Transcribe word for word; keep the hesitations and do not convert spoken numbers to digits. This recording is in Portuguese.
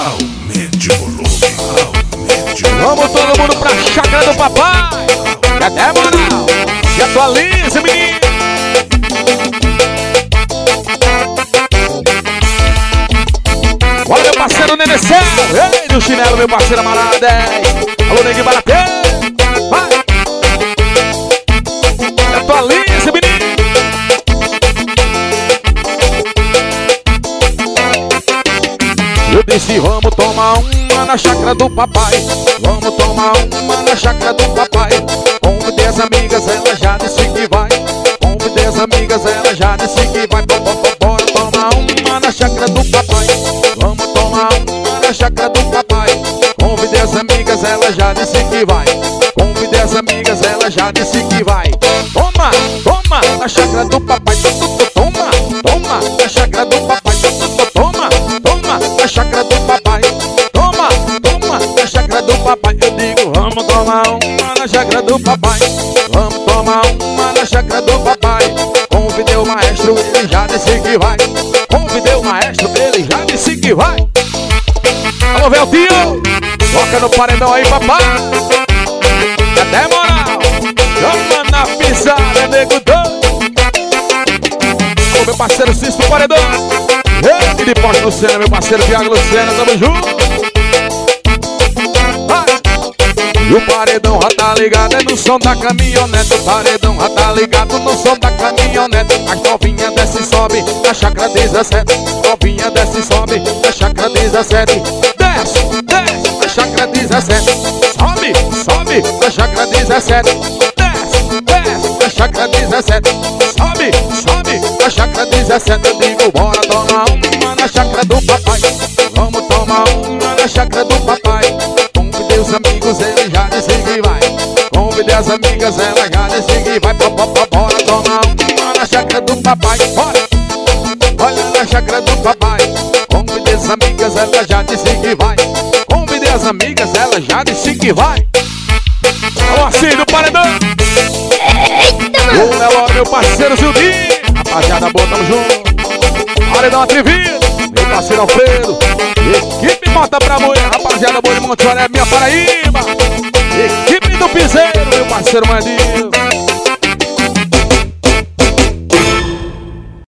Aumente o volume, aumente o volume. Vamos todo mundo pra chácara do papai. E até moral. E atualize, menino. Olha meu parceiro Nenecel. Ei, do chinelo, meu parceiro amarado. Alô, Neguinho Baratê. Vai. E atualize, menino. Eu disse, vamos tomar uma na chácara do papai. Vamos tomar uma na chácara do papai. Convidei as amigas, ela já disse que vai. Convidei as amigas, ela já disse que vai. Bora tomar uma na chácara do papai. Vamos tomar uma na chácara do papai. Convidei as amigas, ela já disse que vai. Convidei as amigas, ela já disse que vai. Toma, toma, na chácara do papai. Toma, toma, na chácara do papai. Toma, toma, na chácara do papai. Toma, toma, na chácara do papai. Eu digo, vamos tomar uma na chácara do papai. Vamos tomar uma na chácara do papai. Convidei o maestro, ele já disse que vai. Convidei o maestro, ele já disse que vai. Alô, Veltinho, toca no paredão aí, papai. Até moral, chama na pisada, nego doido. Alô, meu parceiro Cisco Paredão. Ei, de Poste Lucena, meu parceiro Thiago Lucena, tamo junto. Vai. E o paredão já tá ligado, é no som da caminhonete. O paredão já tá ligado no som da caminhonete. As novinhas desce e sobe na chácara dezessete. Novinha desce e sobe na chácara dezessete. Desce, desce na chácara dezessete. Sobe, sobe na chácara dezessete. Desce, desce na chácara dezessete. Sobe, sobe na chácara dezessete. Eu digo, bora tomar uma na chácara do papai. Vamos tomar uma na chácara do papai. Convidei os amigos, ele já disse que vai. Convidei as amigas, ela já disse que vai. Bora tomar uma na chácara do papai. Bora, olha na chácara do papai. Convidei as amigas, ela já disse que vai. Convidei as amigas, ela já disse que vai. Alô, assim do paredão. Ô, Nelore, meu parceiro Gildinho. Rapaziada boa, tamo junto. Paredão atrevido, meu parceiro Alfredo. Equipe Mota pra Mulher, rapaziada boa de Monte Olé, minha Paraíba. Equipe do Piseiro, meu parceiro Mandinho.